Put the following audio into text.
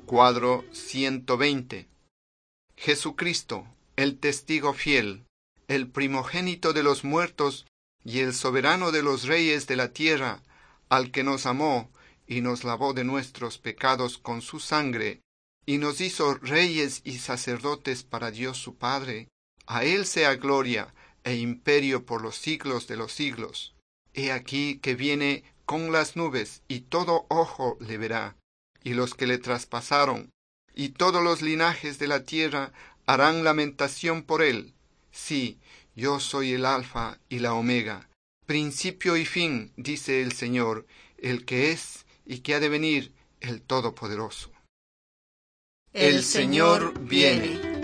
Cuadro 120. Jesucristo, el testigo fiel, el primogénito de los muertos y el soberano de los reyes de la tierra, al que nos amó y nos lavó de nuestros pecados con su sangre, y nos hizo reyes y sacerdotes para Dios su Padre. A él sea gloria e imperio por los siglos de los siglos. He aquí que viene con las nubes, y todo ojo le verá, y los que le traspasaron, y todos los linajes de la tierra harán lamentación por él. Sí, yo soy el Alfa y la Omega, principio y fin, dice el Señor, el que es y que ha de venir, el Todopoderoso. El Señor viene.